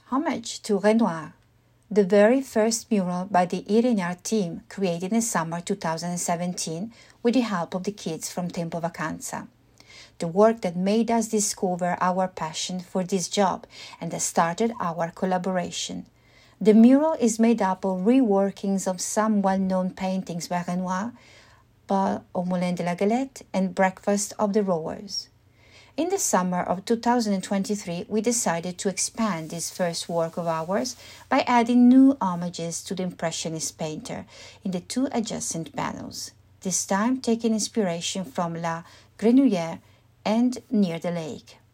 Homage to Renoir, the very first mural by the Irinar team created in summer 2017 with the help of the kids from Tempo Vacanza. The work that made us discover our passion for this job and that started our collaboration. The mural is made up of reworkings of some well-known paintings by Renoir, Bal au Moulin de la Galette and Breakfast of the Rowers. In the summer of 2023, we decided to expand this first work of ours by adding new homages to the Impressionist painter in the two adjacent panels, this time taking inspiration from La Grenouillère and Near the Lake.